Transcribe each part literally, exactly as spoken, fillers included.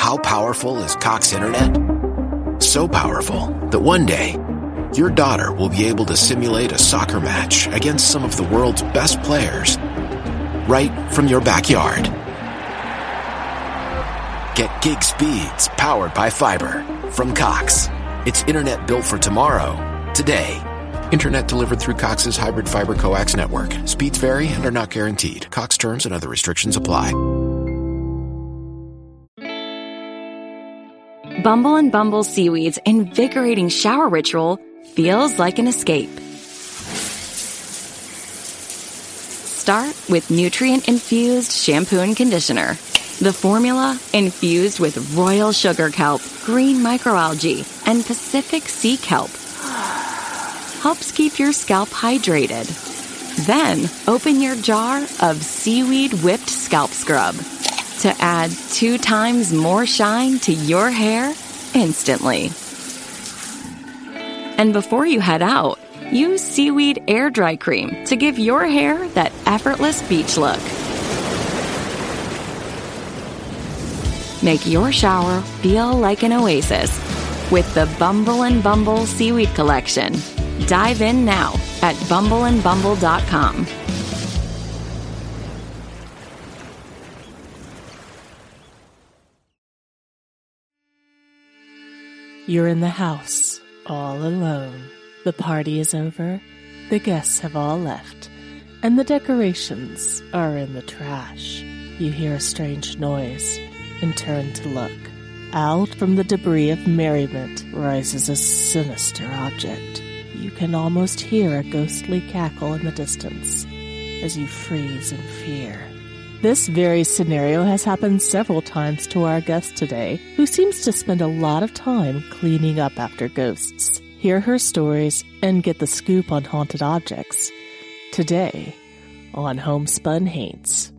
how powerful is Cox Internet? So powerful that one day, your daughter will be able to simulate a soccer match against some of the world's best players right from your backyard. Get gig speeds powered by fiber from Cox. It's internet built for tomorrow, today. Internet delivered through Cox's hybrid fiber coax network. Speeds vary and are not guaranteed. Cox terms and other restrictions apply. Bumble and Bumble Seaweed's invigorating shower ritual feels like an escape. Start with nutrient-infused shampoo and conditioner. The formula, infused with royal sugar kelp, green microalgae, and Pacific sea kelp, helps keep your scalp hydrated. Then, open your jar of Seaweed Whipped Scalp Scrub to add two times more shine to your hair instantly. And before you head out, use Seaweed Air Dry Cream to give your hair that effortless beach look. Make your shower feel like an oasis with the Bumble and Bumble Seaweed Collection. Dive in now at bumble and bumble dot com. You're in the house, all alone. The party is over, the guests have all left, and the decorations are in the trash. You hear a strange noise and turn to look. Out from the debris of merriment rises a sinister object. You can almost hear a ghostly cackle in the distance as you freeze in fear. This very scenario has happened several times to our guest today, who seems to spend a lot of time cleaning up after ghosts. Hear her stories and get the scoop on haunted objects. Today on Homespun Haints.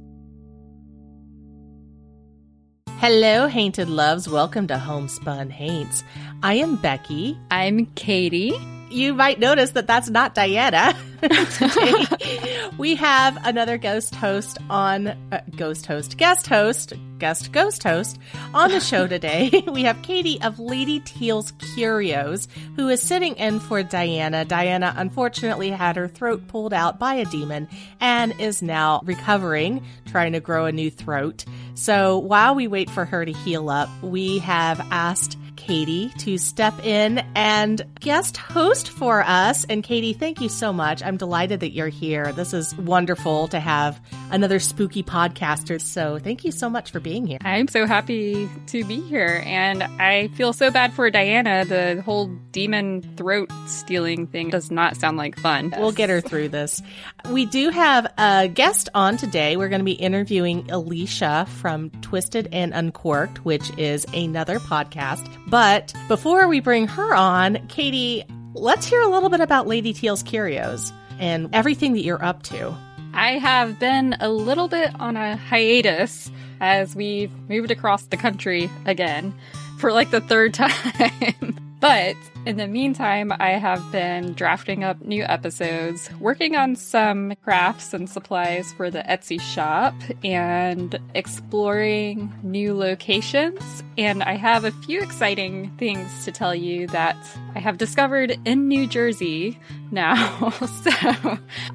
Hello, Hainted Loves. Welcome to Homespun Haints. I am Becky. I'm Katie. You might notice that that's not Diana. Today, we have another ghost host on, uh, ghost host, guest host, guest ghost host on the show today. We have Katie of Lady Teal's Curios, who is sitting in for Diana. Diana unfortunately had her throat pulled out by a demon and is now recovering, trying to grow a new throat. So while we wait for her to heal up, we have asked Katie to step in and guest host for us. And Katie, thank you so much. I'm delighted that you're here. This is wonderful to have another spooky podcaster. So thank you so much for being here. I'm so happy to be here. And I feel so bad for Diana. The whole demon throat stealing thing does not sound like fun. We'll get her through this. We do have a guest on today. We're going to be interviewing Alicia from Twisted and Uncorked, which is another podcast. But before we bring her on, Katie, let's hear a little bit about Lady Teal's Curios and everything that you're up to. I have been a little bit on a hiatus as we've moved across the country again for like the third time. But in the meantime, I have been drafting up new episodes, working on some crafts and supplies for the Etsy shop, and exploring new locations. And I have a few exciting things to tell you that I have discovered in New Jersey now. So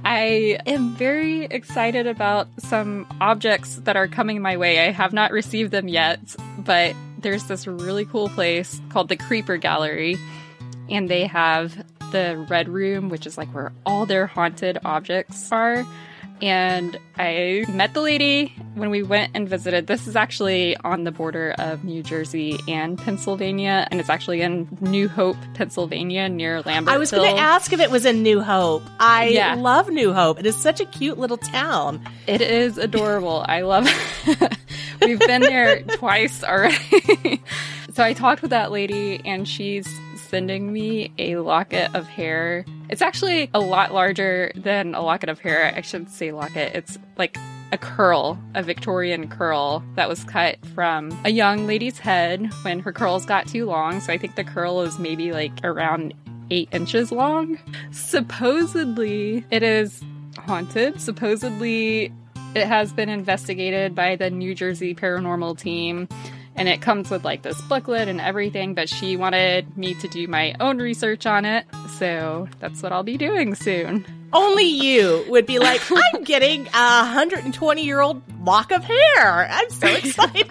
I am very excited about some objects that are coming my way. I have not received them yet, but there's this really cool place called the Creeper Gallery, and they have the Red Room, which is like where all their haunted objects are. And I met the lady when we went and visited. This is actually on the border of New Jersey and Pennsylvania, and it's actually in New Hope, Pennsylvania, near Lambertville. I was going to ask if it was in New Hope. I yeah. love New Hope. It is such a cute little town. It is adorable. I love it. We've been there twice already. So I talked with that lady, and she's sending me a locket of hair. It's actually a lot larger than a locket of hair. I shouldn't say locket. It's like a curl, a Victorian curl that was cut from a young lady's head when her curls got too long. So I think the curl is maybe like around eight inches long. Supposedly, it is haunted. Supposedly, it has been investigated by the New Jersey paranormal team. And it comes with like this booklet and everything, but she wanted me to do my own research on it. So that's what I'll be doing soon. Only you would be like, I'm getting a one hundred twenty year old lock of hair. I'm so excited.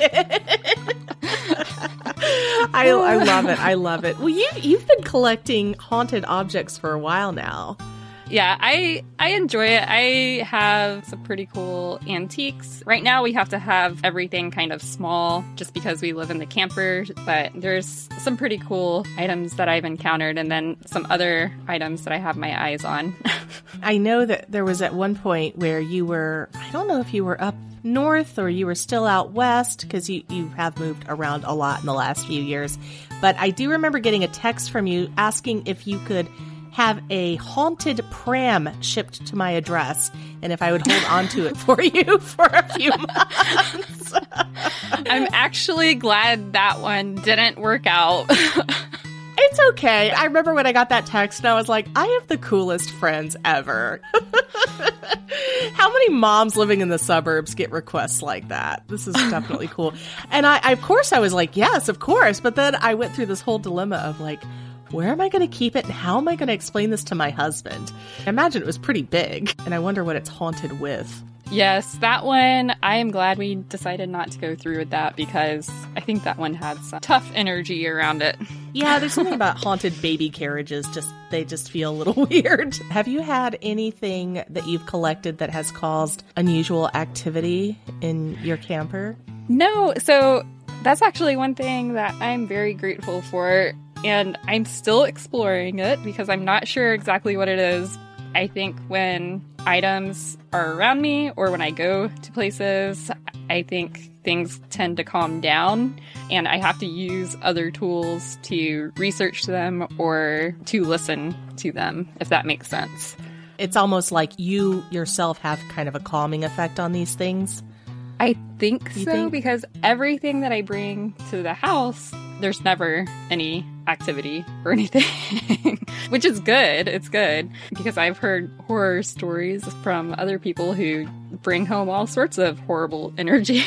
I, I love it. I love it. Well, you, you've been collecting haunted objects for a while now. Yeah, I I enjoy it. I have some pretty cool antiques. Right now we have to have everything kind of small just because we live in the camper, but there's some pretty cool items that I've encountered and then some other items that I have my eyes on. I know that there was at one point where you were, I don't know if you were up north or you were still out west because you, you have moved around a lot in the last few years, but I do remember getting a text from you asking if you could have a haunted pram shipped to my address and if I would hold on to it for you for a few months. I'm actually glad that one didn't work out. It's okay. I remember when I got that text and I was like, I have the coolest friends ever. How many moms living in the suburbs get requests like that? This is definitely cool. And I, I, of course, I was like, yes, of course. But then I went through this whole dilemma of like, where am I going to keep it and how am I going to explain this to my husband? I imagine it was pretty big and I wonder what it's haunted with. Yes, that one, I am glad we decided not to go through with that because I think that one had some tough energy around it. Yeah, there's something about haunted baby carriages. Just they just feel a little weird. Have you had anything that you've collected that has caused unusual activity in your camper? No, so that's actually one thing that I'm very grateful for. And I'm still exploring it because I'm not sure exactly what it is. I think when items are around me or when I go to places, I think things tend to calm down and I have to use other tools to research them or to listen to them, if that makes sense. It's almost like you yourself have kind of a calming effect on these things. I think you so, think? Because everything that I bring to the house, there's never any activity or anything, which is good. It's good because I've heard horror stories from other people who bring home all sorts of horrible energy.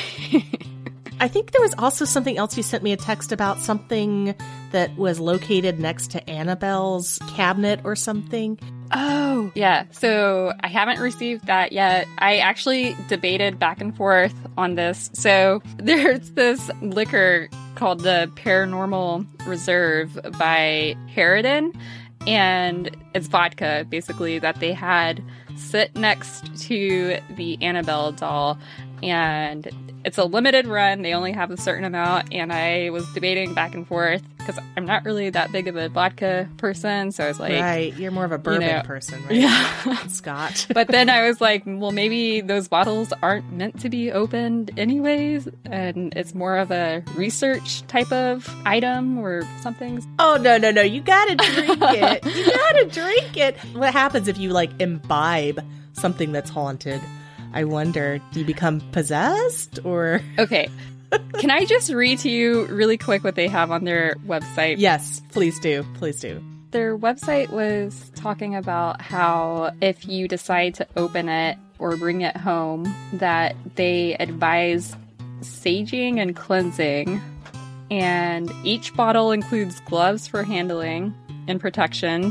I think there was also something else you sent me a text about, something that was located next to Annabelle's cabinet or something. Oh, yeah. So I haven't received that yet. I actually debated back and forth on this. So there's this liquor called the Paranormal Reserve by Harridan, and it's vodka, basically, that they had sit next to the Annabelle doll. And it's a limited run. They only have a certain amount. And I was debating back and forth because I'm not really that big of a vodka person. So I was like... Right. You're more of a bourbon you know, person, right? Yeah. Scotch. But then I was like, well, maybe those bottles aren't meant to be opened anyways. And it's more of a research type of item or something. Oh, no, no, no. You gotta drink it. You gotta drink it. What happens if you, like, imbibe something that's haunted? I wonder, do you become possessed or? Okay. Can I just read to you really quick what they have on their website? Yes, please do. Please do. Their website was talking about how if you decide to open it or bring it home, that they advise saging and cleansing. And each bottle includes gloves for handling and protection.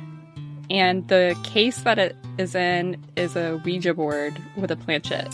And the case that it is in is a Ouija board with a planchette.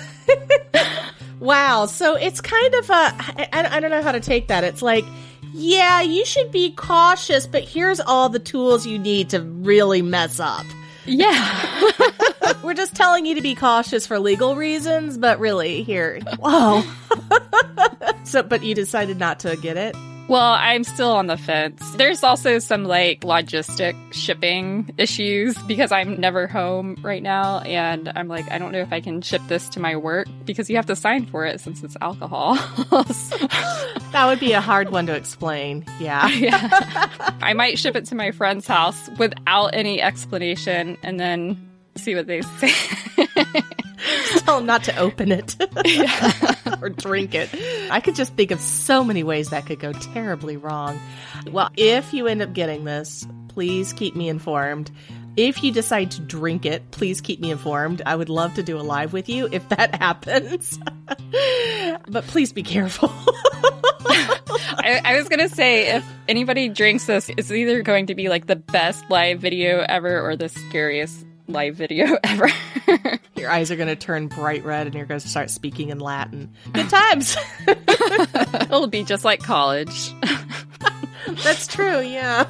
Wow. So it's kind of a, I, I don't know how to take that. It's like, yeah, you should be cautious, but here's all the tools you need to really mess up. Yeah. We're just telling you to be cautious for legal reasons, but really, here. Whoa. So, but you decided not to get it? Well, I'm still on the fence. There's also some, like, logistic shipping issues because I'm never home right now. And I'm like, I don't know if I can ship this to my work because you have to sign for it since it's alcohol. That would be a hard one to explain. Yeah. Yeah. I might ship it to my friend's house without any explanation and then see what they say. Tell them not to open it. Yeah. Or drink it. I could just think of so many ways that could go terribly wrong. Well, if you end up getting this, please keep me informed. If you decide to drink it, please keep me informed. I would love to do a live with you if that happens. But please be careful. I, I was going to say, if anybody drinks this, it's either going to be like the best live video ever or the scariest live video ever. Your eyes are going to turn bright red and you're going to start speaking in Latin. Good times. It'll be just like college. That's true, yeah.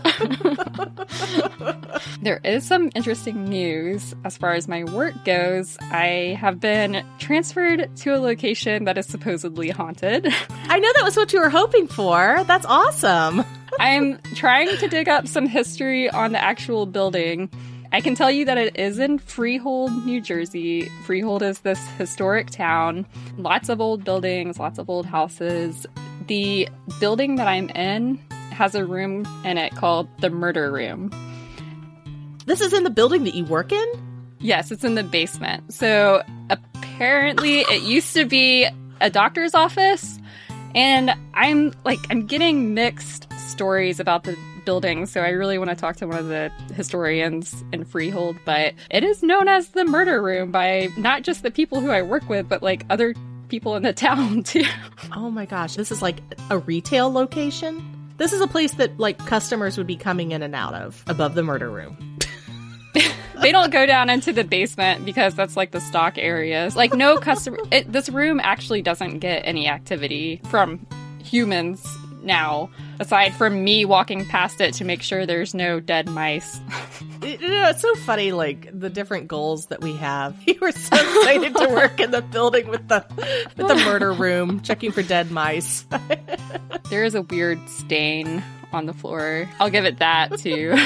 There is some interesting news as far as my work goes. I have been transferred to a location that is supposedly haunted. I know that was what you were hoping for. That's awesome. I'm trying to dig up some history on the actual building. I can tell you that it is in Freehold, New Jersey. Freehold is this historic town. Lots of old buildings, lots of old houses. The building that I'm in has a room in it called the murder room. This is in the building that you work in? Yes, it's in the basement. So apparently it used to be a doctor's office, and I'm like, I'm getting mixed stories about the building, so I really want to talk to one of the historians in Freehold, but it is known as the murder room by not just the people who I work with, but like other people in the town too. Oh my gosh, this is like a retail location? This is a place that, like, customers would be coming in and out of, above the murder room. They don't go down into the basement because that's, like, the stock areas. Like, no customer... It, this room actually doesn't get any activity from humans now, aside from me walking past it to make sure there's no dead mice. You know, it's so funny, like, the different goals that we have. You were so excited to work in the building with the with the murder room, checking for dead mice. There is a weird stain on the floor. I'll give it that, too.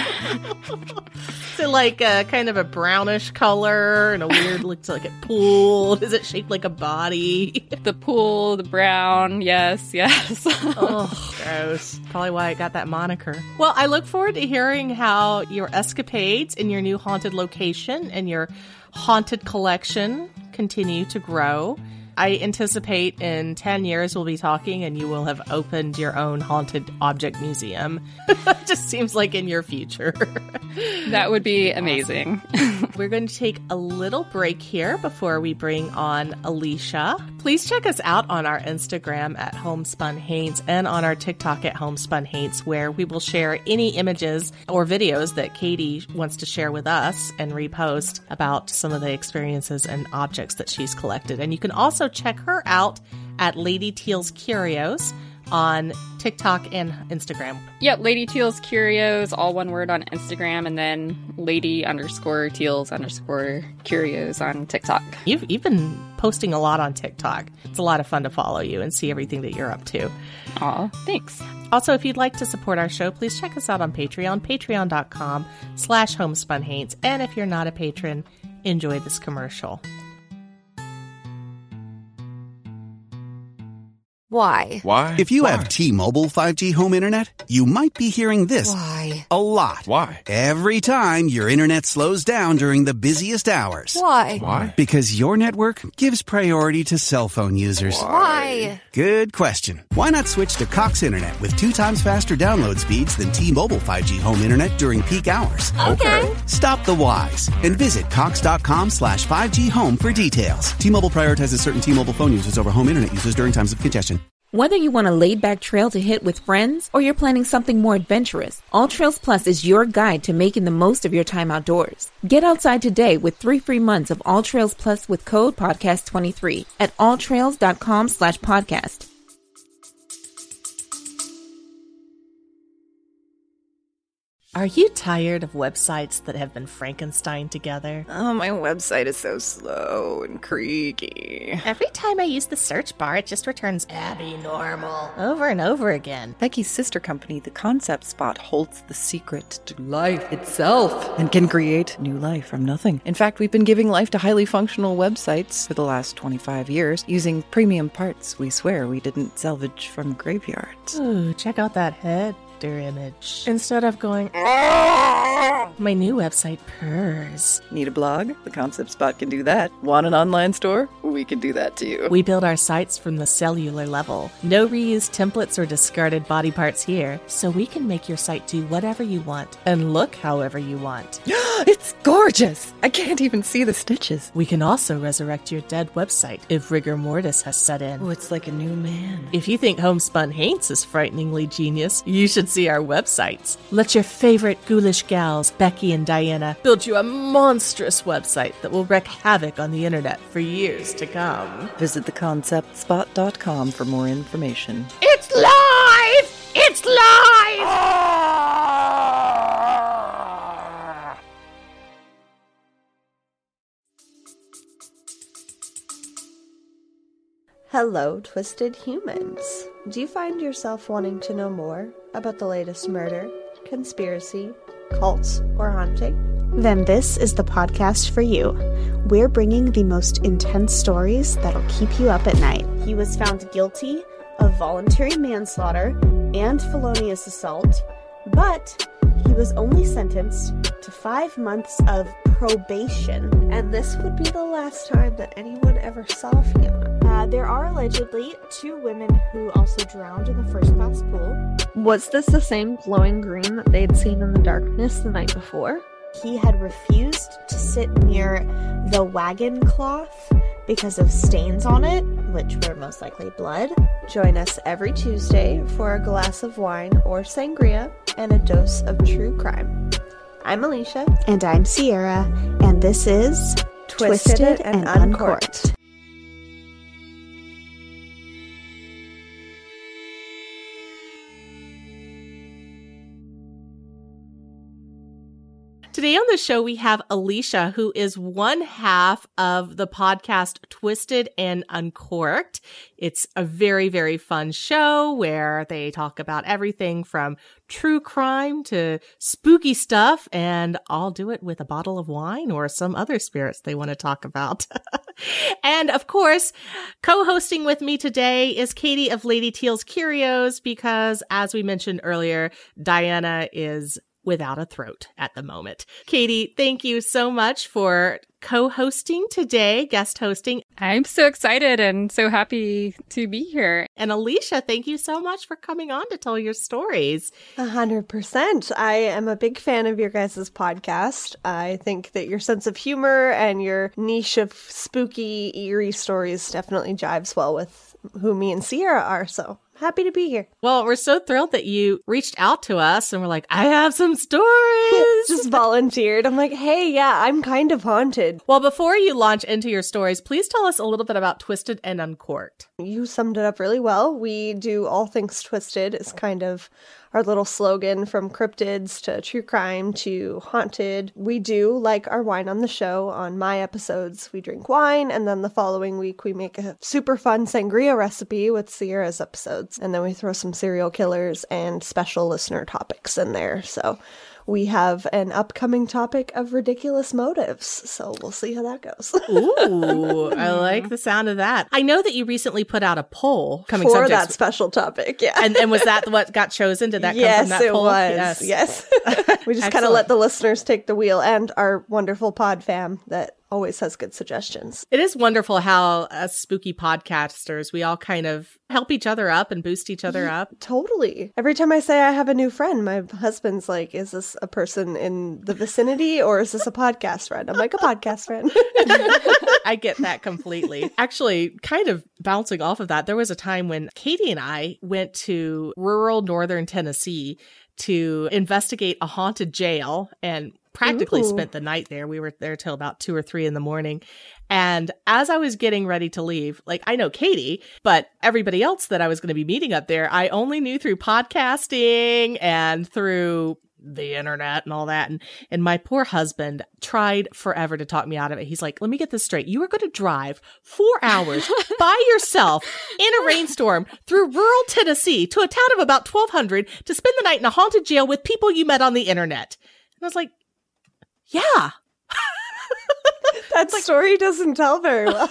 So, like, a kind of a brownish color and a weird, looks like a pool. Is it shaped like a body? The pool, the brown, yes, yes. Oh, gross. Probably why I got that moniker. Well, I look forward to hearing how your escapades in your new haunted location and your haunted collection continue to grow. I anticipate in ten years we'll be talking and you will have opened your own haunted object museum. It just seems like in your future. That would be amazing. Awesome. We're going to take a little break here before we bring on Alicia. Please check us out on our Instagram at Homespun Haints and on our TikTok at Homespun Haints, where we will share any images or videos that Katie wants to share with us and repost about some of the experiences and objects that she's collected. And you can also check her out at Lady Teal's Curios on TikTok and Instagram. Yep, Lady Teal's Curios, all one word on Instagram, and then Lady underscore Teal's underscore Curios on TikTok. You've, you've been posting a lot on TikTok. It's a lot of fun to follow you and see everything that you're up to. Aw, thanks. Also, if you'd like to support our show, please check us out on Patreon, patreon.com slash homespunhaints. And if you're not a patron, enjoy this commercial. Why? Why? If you Why? have T-Mobile five G home internet, you might be hearing this Why? a lot. Why? Every time your internet slows down during the busiest hours. Why? Why? Because your network gives priority to cell phone users. Why? Good question. Why not switch to Cox Internet with two times faster download speeds than T-Mobile five G home internet during peak hours? Okay. Stop the whys and visit cox.com slash 5G home for details. T-Mobile prioritizes certain T-Mobile phone users over home internet users during times of congestion. Whether you want a laid-back trail to hit with friends or you're planning something more adventurous, All Trails Plus is your guide to making the most of your time outdoors. Get outside today with three free months of All Trails Plus with code podcast twenty-three at alltrails.com slash podcast. Are you tired of websites that have been Frankenstein together? Oh, my website is so slow and creaky. Every time I use the search bar, it just returns Abby Normal over and over again. Becky's sister company, The Concept Spot, holds the secret to life itself and can create new life from nothing. In fact, we've been giving life to highly functional websites for the last twenty-five years using premium parts we swear we didn't salvage from graveyards. Ooh, check out that head. character image. Instead of going, my new website purrs. Need a blog? The Concept Spot can do that. Want an online store? We can do that too. We build our sites from the cellular level. No reused templates or discarded body parts here, so we can make your site do whatever you want and look however you want. It's gorgeous! I can't even see the stitches. We can also resurrect your dead website if rigor mortis has set in. Oh, it's like a new man. If you think Homespun Haints is frighteningly genius, you should see our websites. Let your favorite ghoulish gals, Becky and Diana, build you a monstrous website that will wreak havoc on the internet for years to come. Visit the concept spot dot com for more information. It's live! It's live! Hello, Twisted Humans. Do you find yourself wanting to know more about the latest murder, conspiracy, cults, or haunting? Then this is the podcast for you. We're bringing the most intense stories that'll keep you up at night. He was found guilty of voluntary manslaughter and felonious assault, but he was only sentenced to five months of probation, and this would be the last time that anyone ever saw him. Uh, there are allegedly two women who also drowned in the first class pool. Was this the same glowing green that they'd seen in the darkness the night before? He had refused to sit near the wagon cloth because of stains on it, which were most likely blood. Join us every Tuesday for a glass of wine or sangria and a dose of true crime. I'm Alicia. And I'm Sierra. And this is Twisted, Twisted and, and Uncorked. Uncorked. Today on the show, we have Alicia, who is one half of the podcast Twisted and Uncorked. It's a very, very fun show where they talk about everything from true crime to spooky stuff, and I'll do it with a bottle of wine or some other spirits they want to talk about. And of course, co-hosting with me today is Katie of Lady Teal's Curios, because as we mentioned earlier, Diana is without a throat at the moment. Katie, thank you so much for co-hosting today, guest hosting. I'm so excited and so happy to be here. And Alicia, thank you so much for coming on to tell your stories. A hundred percent. I am a big fan of your guys' podcast. I think that your sense of humor and your niche of spooky, eerie stories definitely jives well with who me and Sierra are, so happy to be here. Well, we're so thrilled that you reached out to us and we're like, I have some stories. Just volunteered. I'm like, hey, yeah, I'm kind of haunted. Well, before you launch into your stories, please tell us a little bit about Twisted and Uncorked. You summed it up really well. We do all things twisted. It's kind of our little slogan, from cryptids to true crime to haunted. We do like our wine on the show. On my episodes, we drink wine, and then the following week we make a super fun sangria recipe with Sierra's episodes. And then we throw some serial killers and special listener topics in there. So we have an upcoming topic of ridiculous motives, so we'll see how that goes. Ooh, I like the sound of that. I know that you recently put out a poll coming for subjects. That special topic, yeah. And, and was that what got chosen? Did that yes, come from that it poll? Was. Yes, yes. We just kind of let the listeners take the wheel, and our wonderful pod fam that always has good suggestions. It is wonderful how as spooky podcasters, we all kind of help each other up and boost each other up. Totally. Every time I say I have a new friend, my husband's like, is this a person in the vicinity or is this a podcast friend? I'm like, a podcast friend. I get that completely. Actually, kind of bouncing off of that, there was a time when Katie and I went to rural northern Tennessee to investigate a haunted jail and practically Ooh. spent the night there. We were there till about two or three in the morning. And as I was getting ready to leave, like, I know Katie, but everybody else that I was going to be meeting up there, I only knew through podcasting and through the internet and all that. And, and my poor husband tried forever to talk me out of it. He's like, let me get this straight. You were going to drive four hours by yourself in a rainstorm through rural Tennessee to a town of about twelve hundred to spend the night in a haunted jail with people you met on the internet. And I was like, yeah. That like, story doesn't tell very well.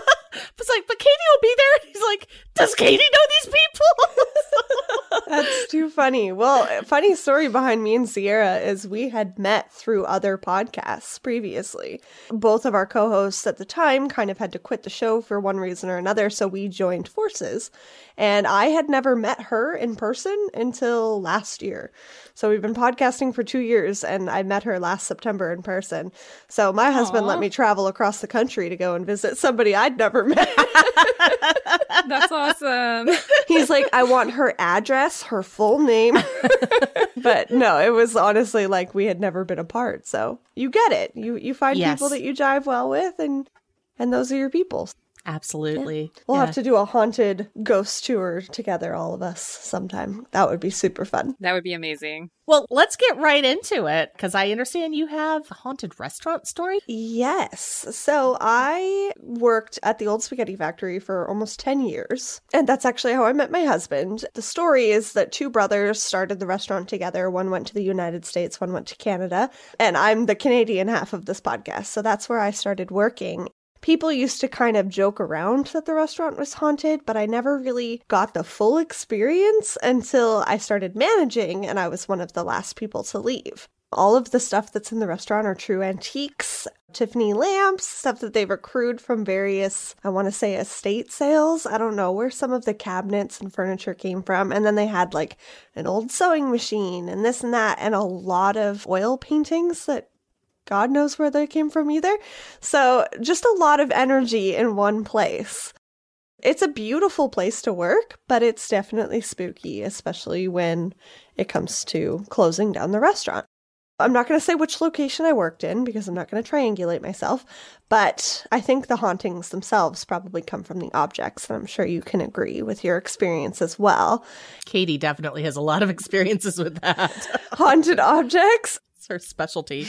It's like, but Katie will be there. And he's like, does Katie know these people? That's too funny. Well, funny story behind me and Sierra is we had met through other podcasts previously. Both of our co-hosts at the time kind of had to quit the show for one reason or another, so we joined forces. And I had never met her in person until last year. So we've been podcasting for two years, and I met her last September in person. So my husband Aww. let me travel across the country to go and visit somebody I'd never met. That's awesome. He's like, I want her address, her full name. But no, it was honestly like we had never been apart. So you get it. You you find Yes. people that you jive well with, and and those are your people. Absolutely. We'll Yeah. have to do a haunted ghost tour together, all of us, sometime. That would be super fun. That would be amazing. Well, let's get right into it, because I understand you have a haunted restaurant story. Yes. So I worked at the Old Spaghetti Factory for almost ten years, and that's actually how I met my husband. The story is that two brothers started the restaurant together. One went to the United States, one went to Canada, and I'm the Canadian half of this podcast, so that's where I started working. People used to kind of joke around that the restaurant was haunted, but I never really got the full experience until I started managing, and I was one of the last people to leave. All of the stuff that's in the restaurant are true antiques, Tiffany lamps, stuff that they've accrued from various, I want to say, estate sales. I don't know where some of the cabinets and furniture came from. And then they had like an old sewing machine and this and that, and a lot of oil paintings that God knows where they came from either. So just a lot of energy in one place. It's a beautiful place to work, but it's definitely spooky, especially when it comes to closing down the restaurant. I'm not going to say which location I worked in because I'm not going to triangulate myself, but I think the hauntings themselves probably come from the objects, and I'm sure you can agree with your experience as well. Katie definitely has a lot of experiences with that. Haunted objects? It's her specialty.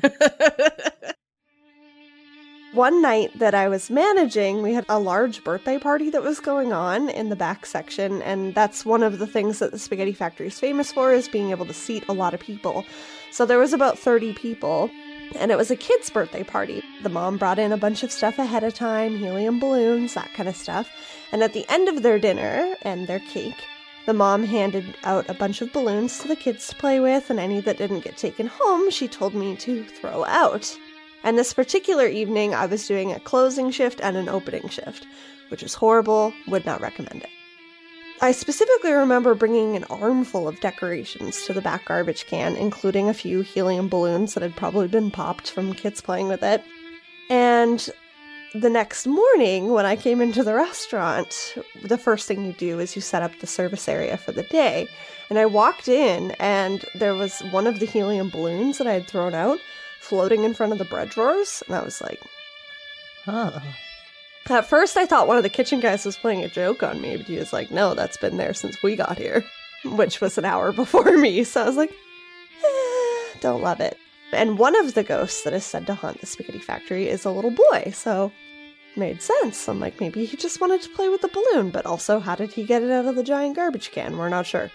One night that I was managing, we had a large birthday party that was going on in the back section, and that's one of the things that the Spaghetti Factory is famous for, is being able to seat a lot of people. So there was about thirty people, and it was a kid's birthday party. The mom brought in a bunch of stuff ahead of time, helium balloons, that kind of stuff. And at the end of their dinner and their cake, the mom handed out a bunch of balloons to the kids to play with, and any that didn't get taken home, she told me to throw out. And this particular evening, I was doing a closing shift and an opening shift, which is horrible, would not recommend it. I specifically remember bringing an armful of decorations to the back garbage can, including a few helium balloons that had probably been popped from kids playing with it. And the next morning, when I came into the restaurant, the first thing you do is you set up the service area for the day. And I walked in, and there was one of the helium balloons that I had thrown out floating in front of the bread drawers, and I was like, oh. At first I thought one of the kitchen guys was playing a joke on me, but he was like, no, that's been there since we got here, which was an hour before me. So I was like, eh, don't love it. And one of the ghosts that is said to haunt the Spaghetti Factory is a little boy, so it made sense. I'm like, maybe he just wanted to play with the balloon, but also how did he get it out of the giant garbage can? We're not sure.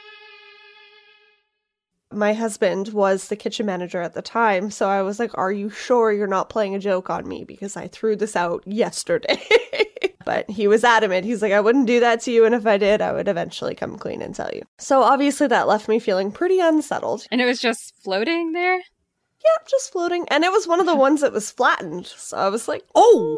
My husband was the kitchen manager at the time, so I was like, are you sure you're not playing a joke on me? Because I threw this out yesterday. But he was adamant. He's like, I wouldn't do that to you, and if I did, I would eventually come clean and tell you. So obviously that left me feeling pretty unsettled. And it was just floating there? Yeah, just floating. And it was one of the ones that was flattened. So I was like, oh!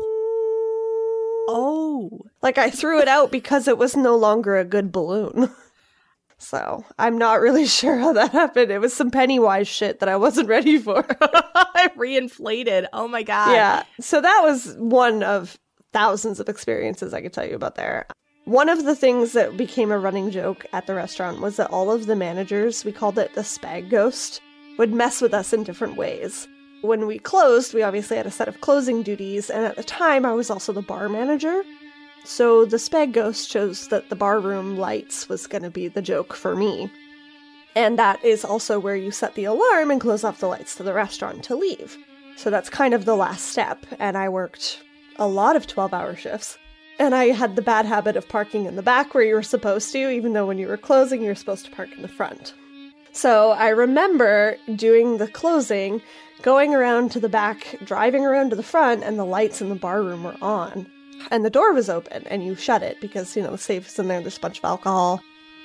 Oh. Like I threw it out because it was no longer a good balloon. So I'm not really sure how that happened. It was some Pennywise shit that I wasn't ready for. Reinflated. Oh my God. Yeah. So that was one of thousands of experiences I could tell you about there. One of the things that became a running joke at the restaurant was that all of the managers, we called it the Spag Ghost, would mess with us in different ways. When we closed, we obviously had a set of closing duties, and at the time I was also the bar manager. So the Spag Ghost chose that the barroom lights was going to be the joke for me. And that is also where you set the alarm and close off the lights to the restaurant to leave. So that's kind of the last step, and I worked a lot of twelve-hour shifts. And I had the bad habit of parking in the back where you were supposed to, even though when you were closing, you were supposed to park in the front. So I remember doing the closing, going around to the back, driving around to the front, and the lights in the barroom were on. And the door was open, and you shut it because, you know, the safe is in there, there's a bunch of alcohol.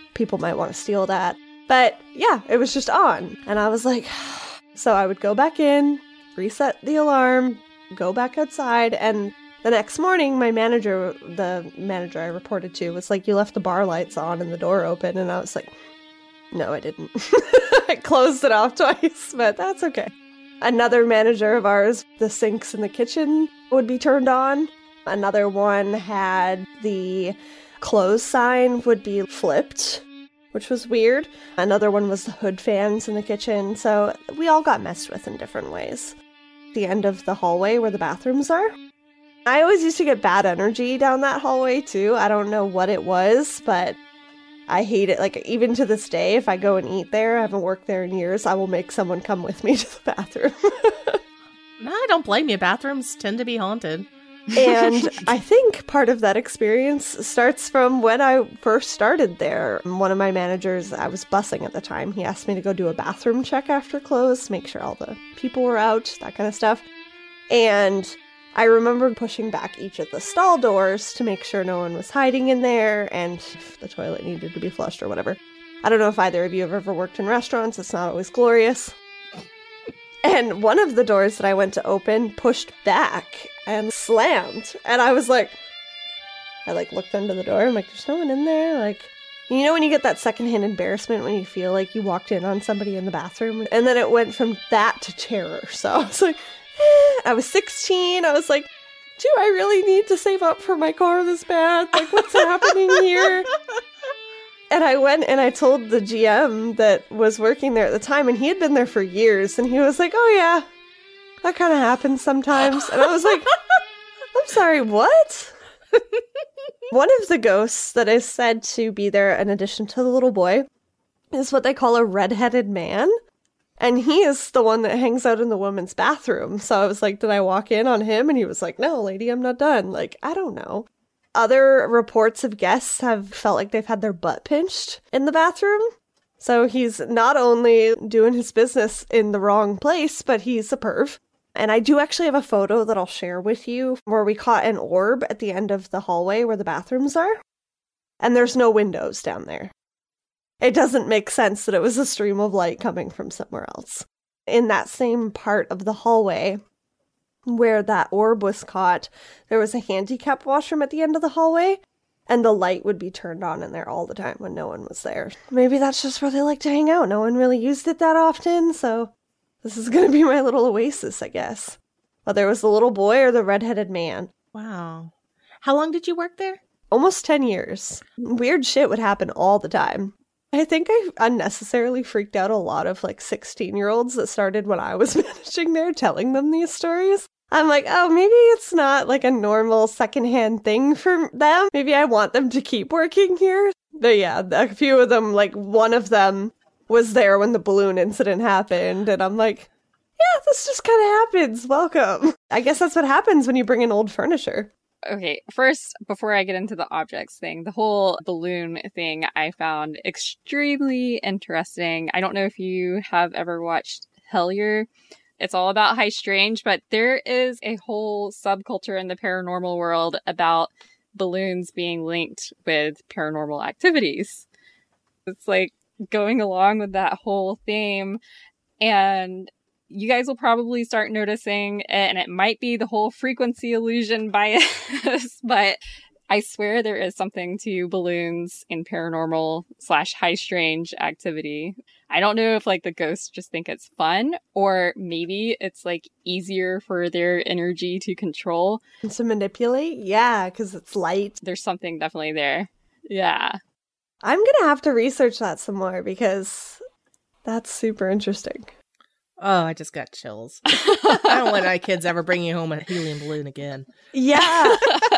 people might want to steal that. But yeah, it was just on. And I was like, so I would go back in, reset the alarm, go back outside, and the next morning, my manager, the manager I reported to, was like, you left the bar lights on and the door open. And I was like, no, I didn't. I closed it off twice, but that's okay. Another manager of ours, the sinks in the kitchen would be turned on. Another one had the close sign would be flipped, which was weird. Another one was the hood fans in the kitchen. So we all got messed with in different ways. The end of the hallway where the bathrooms are. I always used to get bad energy down that hallway too. I don't know what it was, but I hate it. Like, even to this day, if I go and eat there, I haven't worked there in years, I will make someone come with me to the bathroom. No, I don't blame you. Bathrooms tend to be haunted. And I think part of that experience starts from when I first started there. One of my managers, I was bussing at the time, he asked me to go do a bathroom check after close, make sure all the people were out, that kind of stuff. And I remember pushing back each of the stall doors to make sure no one was hiding in there and if the toilet needed to be flushed or whatever. I don't know if either of you have ever worked in restaurants. It's not always glorious. And one of the doors that I went to open pushed back and slammed. And I was like, I like looked under the door. I'm like, there's no one in there. Like, you know when you get that secondhand embarrassment when you feel like you walked in on somebody in the bathroom? And then it went from that to terror. So I was like, I was sixteen. I was like, do I really need to save up for my car this bad? Like, what's happening here? And I went and I told the G M that was working there at the time, and he had been there for years, and he was like, oh yeah, that kind of happens sometimes. And I was like, I'm sorry, what? One of the ghosts that is said to be there in addition to the little boy is what they call a red-headed man. And he is the one that hangs out in the women's bathroom. So I was like, did I walk in on him? And he was like, no, lady, I'm not done. Like, I don't know. Other reports of guests have felt like they've had their butt pinched in the bathroom. So he's not only doing his business in the wrong place, but he's a perv. And I do actually have a photo that I'll share with you where we caught an orb at the end of the hallway where the bathrooms are. And there's no windows down there. It doesn't make sense that it was a stream of light coming from somewhere else. In that same part of the hallway where that orb was caught, there was a handicap washroom at the end of the hallway, and the light would be turned on in there all the time when no one was there. Maybe that's just where they like to hang out. No one really used it that often, so this is going to be my little oasis, I guess. Whether it was the little boy or the red-headed man. Wow. How long did you work there? Almost ten years. Weird shit would happen all the time. I think I unnecessarily freaked out a lot of like sixteen-year-olds that started when I was managing there, telling them these stories. I'm like, oh, maybe it's not like a normal secondhand thing for them. Maybe I want them to keep working here. But yeah, a few of them, like one of them was there when the balloon incident happened. And I'm like, yeah, this just kind of happens. Welcome. I guess that's what happens when you bring in old furniture. Okay, first, before I get into the objects thing, the whole balloon thing I found extremely interesting. I don't know if you have ever watched Hellier. It's all about High Strange, but there is a whole subculture in the paranormal world about balloons being linked with paranormal activities. It's like going along with that whole theme, and you guys will probably start noticing, and it might be the whole frequency illusion bias, but I swear there is something to balloons in paranormal slash high strange activity. I don't know if like the ghosts just think it's fun, or maybe it's like easier for their energy to control. And to manipulate? Yeah, because it's light. There's something definitely there. Yeah. I'm going to have to research that some more because that's super interesting. Oh, I just got chills. I don't let my kids ever bring you home a helium balloon again. Yeah.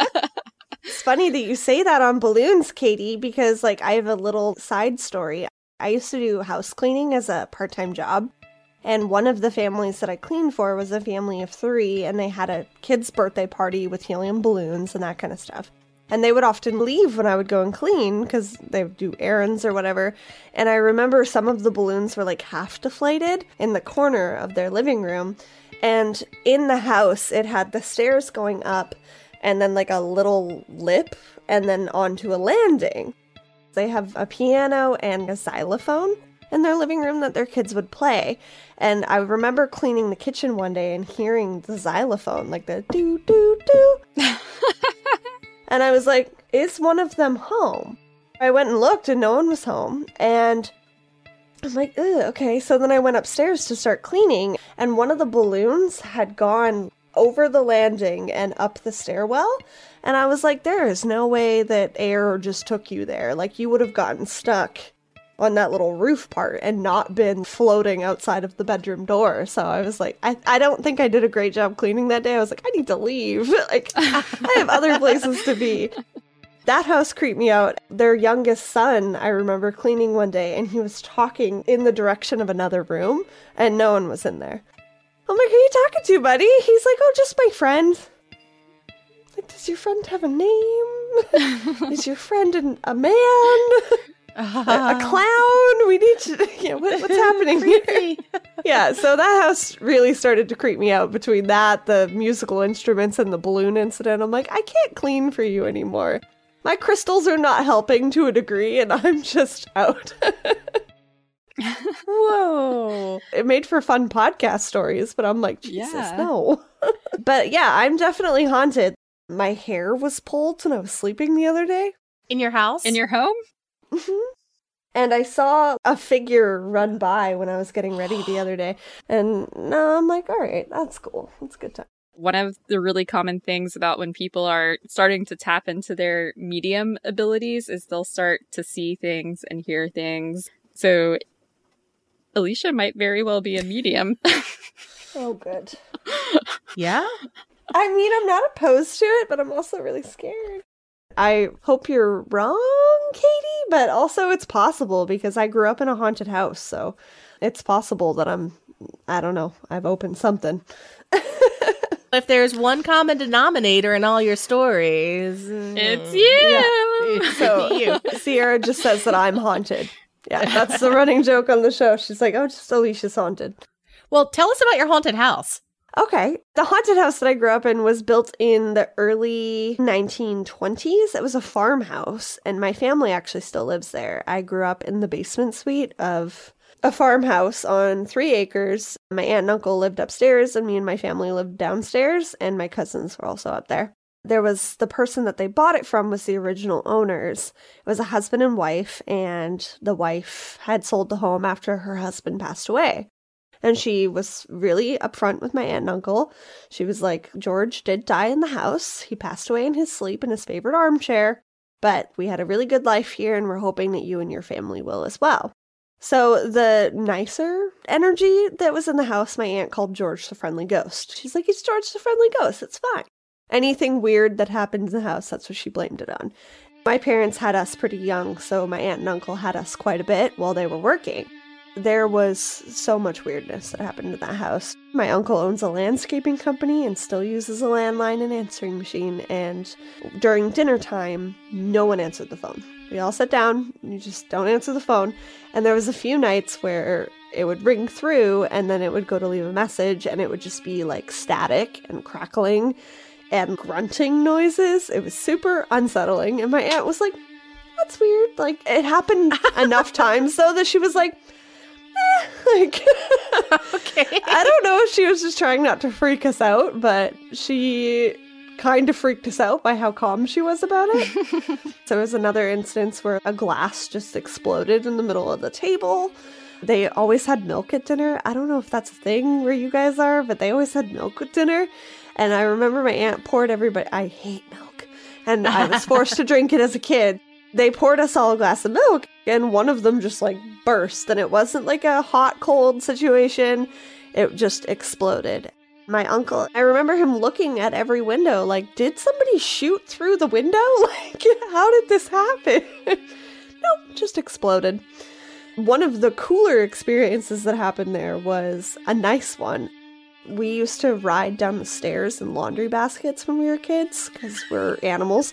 It's funny that you say that on balloons, Katie, because like I have a little side story. I used to do house cleaning as a part-time job. And one of the families that I cleaned for was a family of three, and they had a kid's birthday party with helium balloons and that kind of stuff. And they would often leave when I would go and clean because they would do errands or whatever. And I remember some of the balloons were like half deflated in the corner of their living room. And in the house, it had the stairs going up and then like a little lip and then onto a landing. They have a piano and a xylophone in their living room that their kids would play. And I remember cleaning the kitchen one day and hearing the xylophone, like the doo doo doo. And I was like, is one of them home? I went and looked and no one was home. And I'm like, ugh, okay. So then I went upstairs to start cleaning, and one of the balloons had gone over the landing and up the stairwell. And I was like, there is no way that air just took you there. Like, you would have gotten stuck on that little roof part and not been floating outside of the bedroom door. So I was like, I, I don't think I did a great job cleaning that day. I was like, I need to leave. Like, I have other places to be. That house creeped me out. Their youngest son, I remember cleaning one day, and he was talking in the direction of another room, and no one was in there. I'm like, who are you talking to, buddy? He's like, oh, just my friend. Like, does your friend have a name? Is your friend an, a man? Uh, a, a clown? We need to, yeah, what, what's happening here? Yeah, so that house really started to creep me out between that, the musical instruments, and the balloon incident. I'm like, I can't clean for you anymore. My crystals are not helping to a degree, and I'm just out. Whoa. It made for fun podcast stories, but I'm like, Jesus, yeah. no. But yeah, I'm definitely haunted. My hair was pulled when I was sleeping the other day. In your house? In your home? Mm-hmm. And I saw a figure run by when I was getting ready the other day. And no, I'm like, all right, that's cool. That's a good time. One of the really common things about when people are starting to tap into their medium abilities is they'll start to see things and hear things. So Alicia might very well be a medium. Oh, good. Yeah? I mean, I'm not opposed to it, but I'm also really scared. I hope you're wrong, Katie, but also it's possible because I grew up in a haunted house, so it's possible that I'm, I don't know, I've opened something. If there's one common denominator in all your stories, it's you. Yeah. So you. Sierra just says that I'm haunted. Yeah, that's the running joke on the show. She's like, oh, just Alicia's haunted. Well, tell us about your haunted house. Okay. The haunted house that I grew up in was built in the early nineteen twenties. It was a farmhouse, and my family actually still lives there. I grew up in the basement suite of a farmhouse on three acres. My aunt and uncle lived upstairs, and me and my family lived downstairs, and my cousins were also up there. There was the person that they bought it from was the original owners. It was a husband and wife, and the wife had sold the home after her husband passed away. And she was really upfront with my aunt and uncle. She was like, George did die in the house. He passed away in his sleep in his favorite armchair, but we had a really good life here, and we're hoping that you and your family will as well. So the nicer energy that was in the house, my aunt called George the Friendly Ghost. She's like, he's George the Friendly Ghost. It's fine. Anything weird that happened in the house, that's what she blamed it on. My parents had us pretty young, so my aunt and uncle had us quite a bit while they were working. There was so much weirdness that happened in that house. My uncle owns a landscaping company and still uses a landline and answering machine, and during dinner time, no one answered the phone. We all sat down, you just don't answer the phone, and there was a few nights where it would ring through, and then it would go to leave a message, and it would just be like static and crackling and grunting noises. It was super unsettling, and my aunt was like, that's weird. Like, it happened enough times, though, that she was like, eh, like, okay. I don't know if she was just trying not to freak us out, but she kind of freaked us out by how calm she was about it. So there was another instance where a glass just exploded in the middle of the table. They always had milk at dinner. I don't know if that's a thing where you guys are, but they always had milk at dinner. And I remember my aunt poured everybody, I hate milk, and I was forced to drink it as a kid. They poured us all a glass of milk, and one of them just like burst, and it wasn't like a hot cold situation. It just exploded. My uncle, I remember him looking at every window like, did somebody shoot through the window? Like, how did this happen? Nope, just exploded. One of the cooler experiences that happened there was a nice one. We used to ride down the stairs in laundry baskets when we were kids, because we're animals.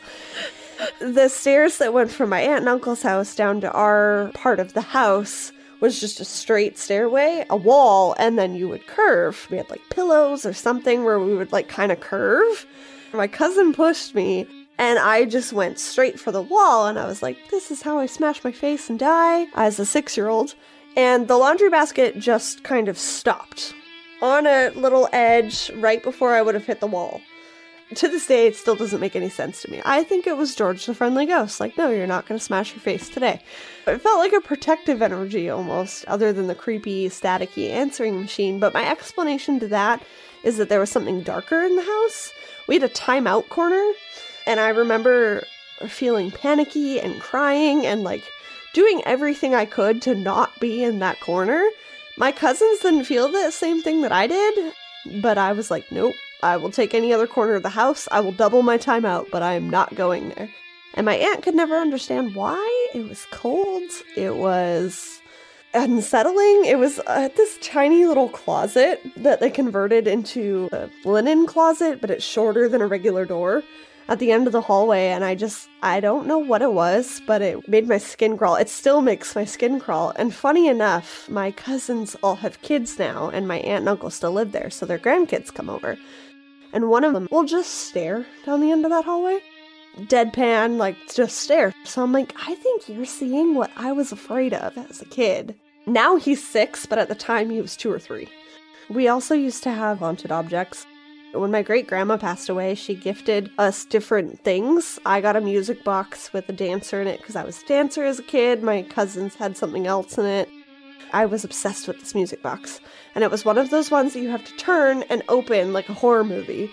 The stairs that went from my aunt and uncle's house down to our part of the house was just a straight stairway, a wall, and then you would curve. We had like pillows or something where we would like kind of curve. My cousin pushed me, And I just went straight for the wall, and I was like, this is how I smash my face and die as a six-year-old. And the laundry basket just kind of stopped on a little edge right before I would have hit the wall. To this day, it still doesn't make any sense to me. I think it was George the Friendly Ghost. Like, no, you're not going to smash your face today. It felt like a protective energy almost, other than the creepy, staticky answering machine. But my explanation to that is that there was something darker in the house. We had a timeout corner, and I remember feeling panicky and crying and, like, doing everything I could to not be in that corner. My cousins didn't feel the same thing that I did, but I was like, nope. I will take any other corner of the house. I will double my time out, but I am not going there. And my aunt could never understand why. It was cold. It was unsettling. It was uh, this tiny little closet that they converted into a linen closet, but it's shorter than a regular door at the end of the hallway. And I just, I don't know what it was, but it made my skin crawl. It still makes my skin crawl. And funny enough, my cousins all have kids now, and my aunt and uncle still live there, so their grandkids come over. And one of them will just stare down the end of that hallway. Deadpan, like, just stare. So I'm like, I think you're seeing what I was afraid of as a kid. Now he's six, but at the time he was two or three. We also used to have haunted objects. When my great-grandma passed away, she gifted us different things. I got a music box with a dancer in it because I was a dancer as a kid. My cousins had something else in it. I was obsessed with this music box, and it was one of those ones that you have to turn and open like a horror movie.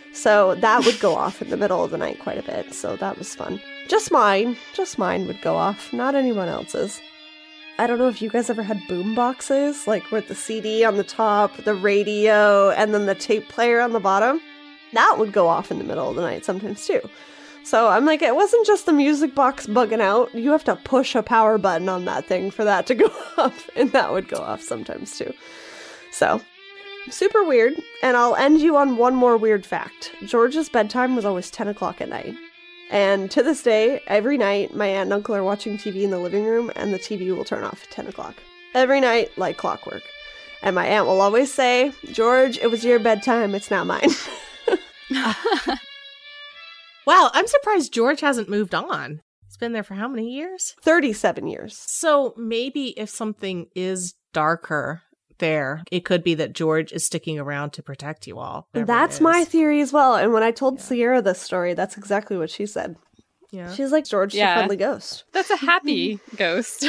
So that would go off in the middle of the night quite a bit, so that was fun. Just mine, just mine would go off, not anyone else's. I don't know if you guys ever had boom boxes, like with the C D on the top, the radio, and then the tape player on the bottom. That would go off in the middle of the night sometimes too. So I'm like, it wasn't just the music box bugging out. You have to push a power button on that thing for that to go off, and that would go off sometimes too. So, super weird. And I'll end you on one more weird fact. George's bedtime was always ten o'clock at night. And to this day, every night, my aunt and uncle are watching T V in the living room, and the T V will turn off at ten o'clock. Every night, like clockwork. And my aunt will always say, George, it was your bedtime, it's not mine. Wow, I'm surprised George hasn't moved on. He's been there for how many years? thirty-seven years. So maybe if something is darker there, it could be that George is sticking around to protect you all. That's my theory as well. And when I told yeah. Sierra this story, that's exactly what she said. Yeah. She's like, George yeah. the Friendly Ghost. That's a happy ghost.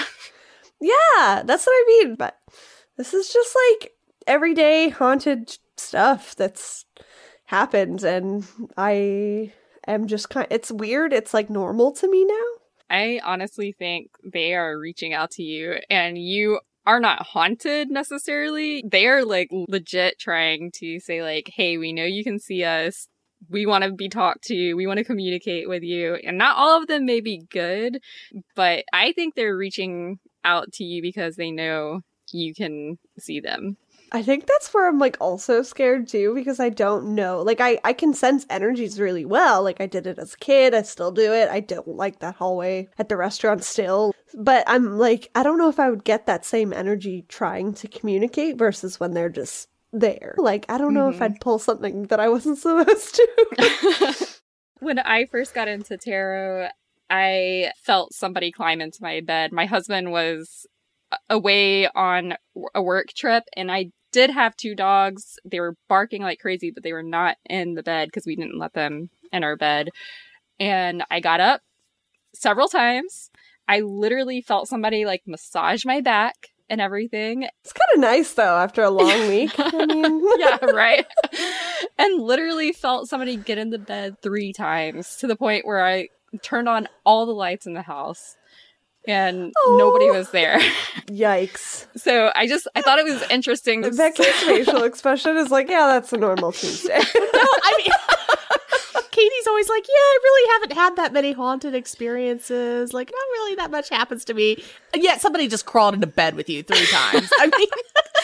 Yeah, that's what I mean. But this is just like everyday haunted stuff that's happened. And I... I'm just kind of, it's weird. It's like normal to me now. I honestly think they are reaching out to you, and you are not haunted necessarily. They are like legit trying to say like, hey, we know you can see us. We want to be talked to. We want to communicate with you. And not all of them may be good, but I think they're reaching out to you because they know you can see them. I think that's where I'm, like, also scared, too, because I don't know. Like, I, I can sense energies really well. Like, I did it as a kid. I still do it. I don't like that hallway at the restaurant still. But I'm, like, I don't know if I would get that same energy trying to communicate versus when they're just there. Like, I don't know mm-hmm. if I'd pull something that I wasn't supposed to. When I first got into tarot, I felt somebody climb into my bed. My husband was away on a work trip, and I did have two dogs. They were barking like crazy, but they were not in the bed because we didn't let them in our bed. And I got up several times. I literally felt somebody like massage my back and everything. It's kind of nice though after a long week. I mean, yeah, right. And literally felt somebody get in the bed three times to the point where I turned on all the lights in the house. And oh. nobody was there. Yikes. So I just, I thought it was interesting. Becky's facial expression is like, yeah, that's a normal Tuesday. No, I mean, Katie's always like, yeah, I really haven't had that many haunted experiences. Like, not really that much happens to me. And yet somebody just crawled into bed with you three times. I mean,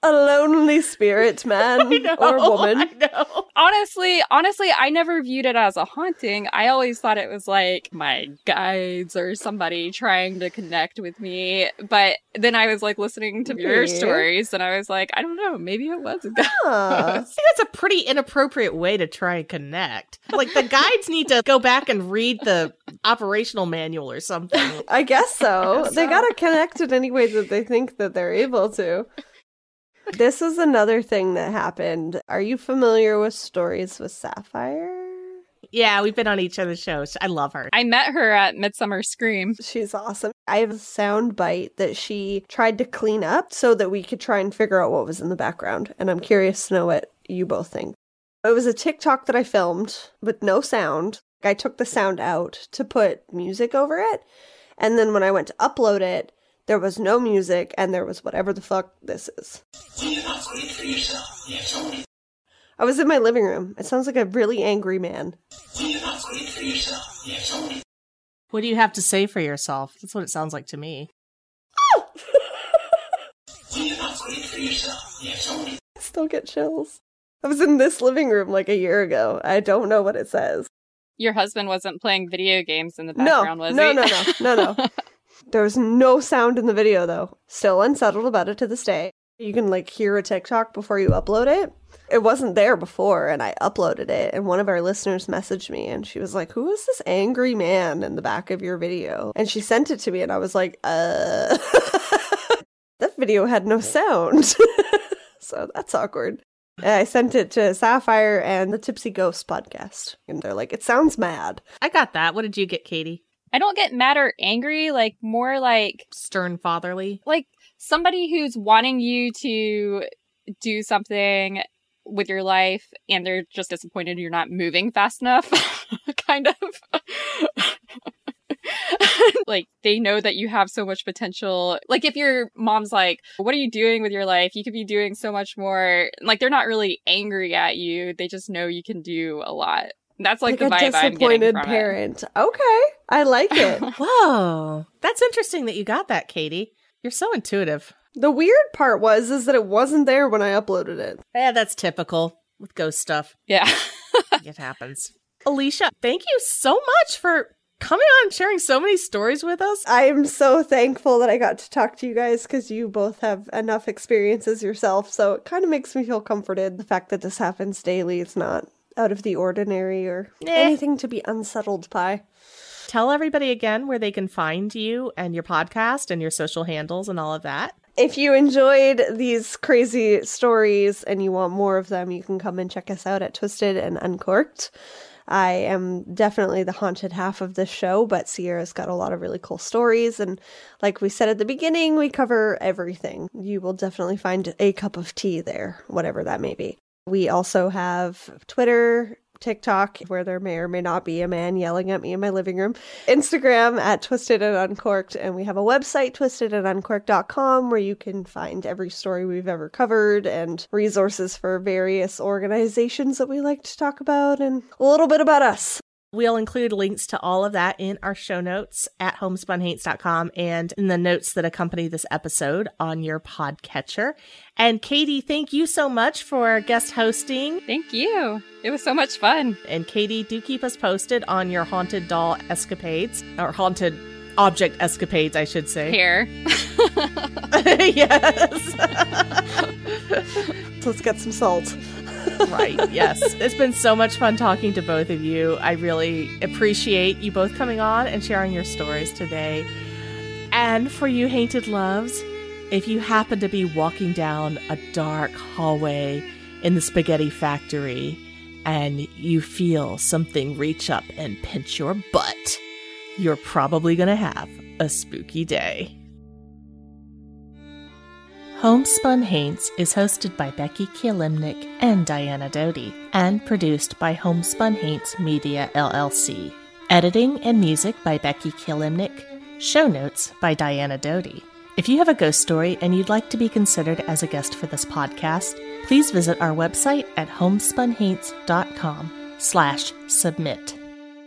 A lonely spirit, man know, or woman. I know. Honestly, honestly, I never viewed it as a haunting. I always thought it was like my guides or somebody trying to connect with me. But then I was like listening to your Yeah. stories and I was like, I don't know, maybe it was a guide. Huh. I think that's a pretty inappropriate way to try and connect. Like, the guides need to go back and read the operational manual or something. I guess so. guess They so. gotta connect in any way that they think that they're able to. This is another thing that happened. Are you familiar with Stories with Sapphire? Yeah, we've been on each other's shows. I love her. I met her at Midsummer Scream. She's awesome. I have a sound bite that she tried to clean up so that we could try and figure out what was in the background. And I'm curious to know what you both think. It was a TikTok that I filmed with no sound. I took the sound out to put music over it. And then when I went to upload it, there was no music and there was whatever the fuck this is. I was in my living room. It sounds like a really angry man. What do you have to say for yourself? That's what it sounds like to me. I still get chills. I was in this living room like a year ago. I don't know what it says. Your husband wasn't playing video games in the No, background, was no, he? no, no, no, no. There was no sound in the video, though. Still unsettled about it to this day. You can, like, hear a TikTok before you upload it. It wasn't there before, and I uploaded it, and one of our listeners messaged me, and she was like, who is this angry man in the back of your video? And she sent it to me, and I was like, uh... that video had no sound. So that's awkward. And I sent it to Sapphire and the Tipsy Ghost podcast, and they're like, it sounds mad. I got that. What did you get, Katie? I don't get mad or angry, like more like Stern fatherly. like somebody who's wanting you to do something with your life and they're just disappointed you're not moving fast enough, kind of. Like, they know that you have so much potential. Like, if your mom's like, what are you doing with your life? You could be doing so much more. Like, they're not really angry at you. They just know you can do a lot. That's like, like the a vibe I'm getting disappointed from parent. It. Okay, I like it. Whoa. That's interesting that you got that, Katie. You're so intuitive. The weird part was is that it wasn't there when I uploaded it. Yeah, that's typical with ghost stuff. Yeah. It happens. Alicia, thank you so much for coming on and sharing so many stories with us. I am so thankful that I got to talk to you guys because you both have enough experiences yourself. So it kind of makes me feel comforted. The fact that this happens daily, it's not out of the ordinary or Eh. anything to be unsettled by. Tell everybody again where they can find you and your podcast and your social handles and all of that. If you enjoyed these crazy stories and you want more of them, you can come and check us out at Twisted and Uncorked. I am definitely the haunted half of this show, but Sierra's got a lot of really cool stories. And like we said at the beginning, we cover everything. You will definitely find a cup of tea there, whatever that may be. We also have Twitter, TikTok, where there may or may not be a man yelling at me in my living room, Instagram at Twisted and Uncorked, and we have a website, twisted and uncorked dot com, where you can find every story we've ever covered and resources for various organizations that we like to talk about and a little bit about us. We'll include links to all of that in our show notes at homespun haints dot com and in the notes that accompany this episode on your podcatcher. And Katie, thank you so much for guest hosting. Thank you. It was so much fun. And Katie, do keep us posted on your haunted doll escapades, or haunted object escapades, I should say. Here. Yes. Let's get some salt. Right, yes. It's been so much fun talking to both of you. I really appreciate you both coming on and sharing your stories today. And for you haunted loves, if you happen to be walking down a dark hallway in the spaghetti factory and you feel something reach up and pinch your butt, you're probably going to have a spooky day. Homespun Haints is hosted by Becky Kielimnik and Diana Doty, and produced by Homespun Haints Media L L C. Editing and music by Becky Kielimnik. Show notes by Diana Doty. If you have a ghost story and you'd like to be considered as a guest for this podcast, please visit our website at homespun haints dot com slash submit.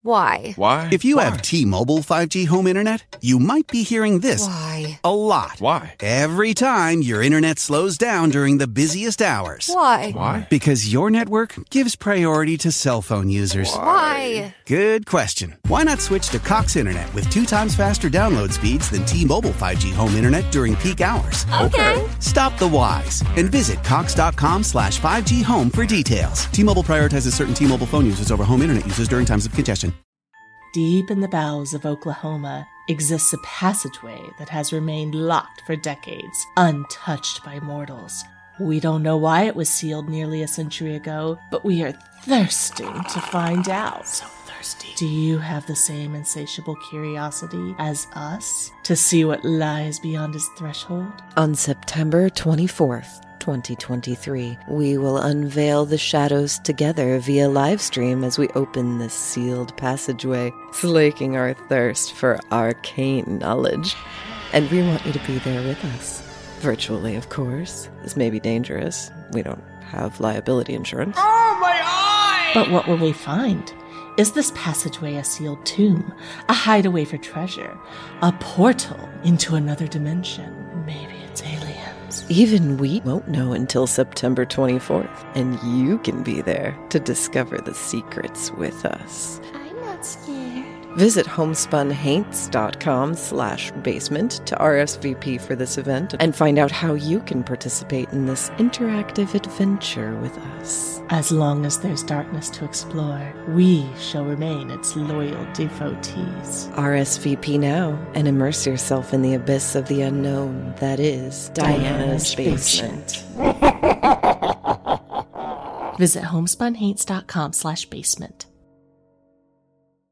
Why? Why? If you Why? have T-Mobile five G home internet, you might be hearing this Why? a lot. Why? Every time your internet slows down during the busiest hours. Why? Why? Because your network gives priority to cell phone users. Why? Good question. Why not switch to Cox Internet with two times faster download speeds than T-Mobile five G home internet during peak hours? Okay. Stop the whys and visit cox.com slash 5G home for details. T-Mobile prioritizes certain T-Mobile phone users over home internet users during times of congestion. Deep in the bowels of Oklahoma exists a passageway that has remained locked for decades, untouched by mortals. We don't know why it was sealed nearly a century ago, but we are thirsting to find out. So thirsty. Do you have the same insatiable curiosity as us to see what lies beyond his threshold? On September twenty-fourth, twenty twenty-three, we will unveil the shadows together via livestream as we open this sealed passageway, slaking our thirst for arcane knowledge. And we want you to be there with us. Virtually, of course. This may be dangerous. We don't have liability insurance. Oh, my eye! But what will we find? Is this passageway a sealed tomb, a hideaway for treasure, a portal into another dimension? Maybe it's aliens. Even we won't know until September twenty-fourth, and you can be there to discover the secrets with us. I'm not scared. Visit homespunhaints.com slash basement to R S V P for this event and find out how you can participate in this interactive adventure with us. As long as there's darkness to explore, we shall remain its loyal devotees. R S V P now and immerse yourself in the abyss of the unknown that is Diana's, Diana's Basement. Visit homespunhaints.com slash basement.